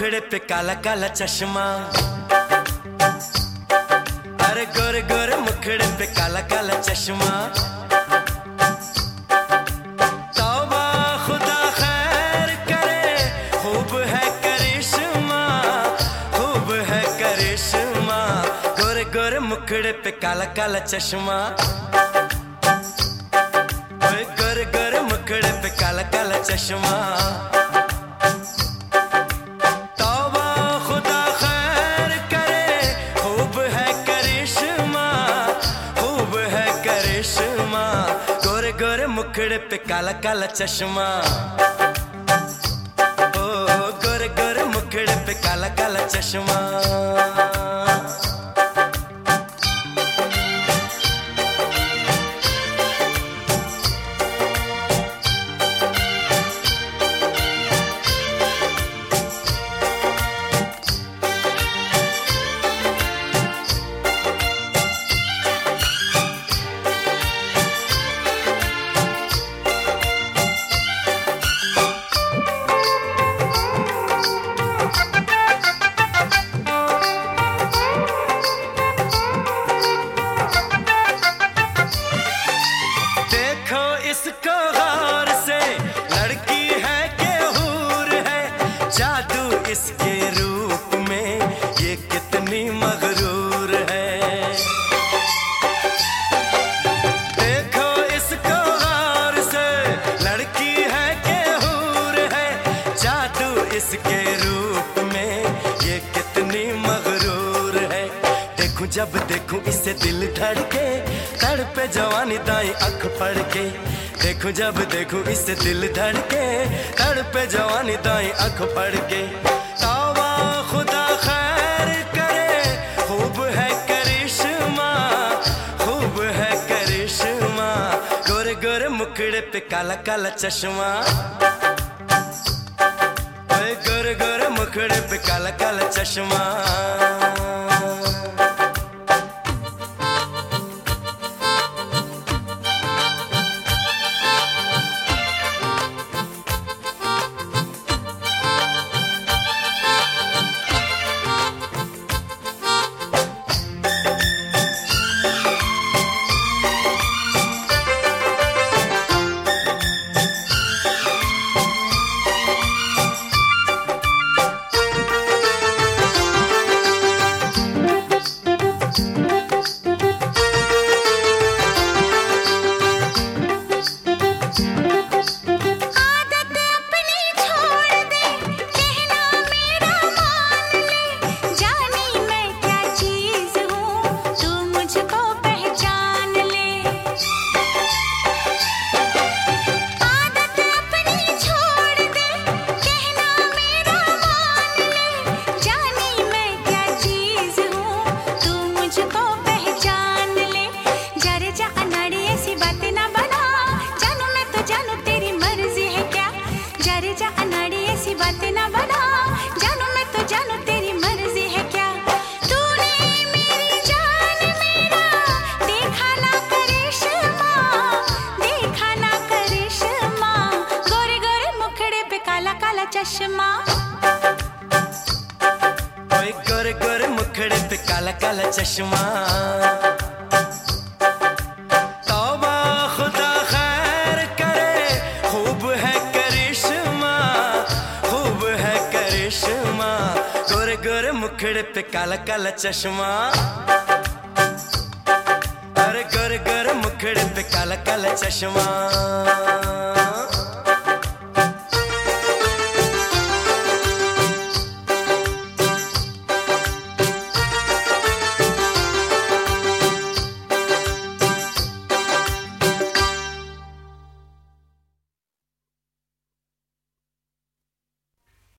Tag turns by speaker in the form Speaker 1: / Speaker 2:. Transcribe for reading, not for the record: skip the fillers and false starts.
Speaker 1: मुखड़े पे काला काला चश्मा, अरे गोरे गोरे मुखड़े पे काला काला चश्मा। तौबा खुदा खैर करे, खूब है करिश्मा, खूब है करिश्मा। गोरे गोरे मुखड़े पे काला काला चश्मा, गोरे गोरे मुखड़े पे काला काला चश्मा। तौबा खुदा खैर करे, खूब है करिश्मा, खूब है करिश्मा। गोरे गोरे मुखड़े पे काला काला चश्मा, ओ गोरे गोरे मुखड़े पे काला काला चश्मा। इसको गौर से, लड़की है कि हूर है, जादू इसके रूप में ये कितनी मगरूर है। देखो इसको गौर से, लड़की है कि हूर है, जादू इसके रूप में ये कितनी मगरूर है। देखूं जब देखूं इसे दिल धड़के, तड़पे जवानी दाई आँख पड़ के। देखूं जब देखूं इसे दिल धड़के, तड़पे जवानी दाई आँख पड़ के। तौबा खुदा खैर करे, खूब है करिश्मा, खूब है करिश्मा। गोरे गोरे मुखड़े पे काला काला चश्मा, गोरे गोरे मुखड़े पे काला काला चश्मा।
Speaker 2: चश्मा,
Speaker 1: ओए गोरे गोरे मुखड़े पे काला काला चश्मा। तौबा खुदा खैर करे, खूब है करिश्मा, खूब है करिश्मा। गोरे गोरे मुखड़े पे काला काला चश्मा, अरे गोरे गोरे मुखड़े पे काला काला चश्मा।